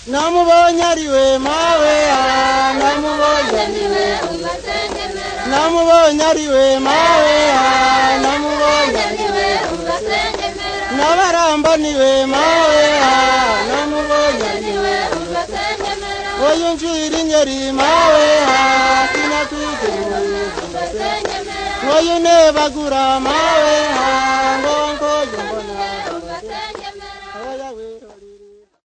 namubonye ariwe mawe namubonye ariwe mawe namubonye nabaramba niwe mawe namubonye oyunjira ingeri mawe sinakwigera oyunebagura mawe ngo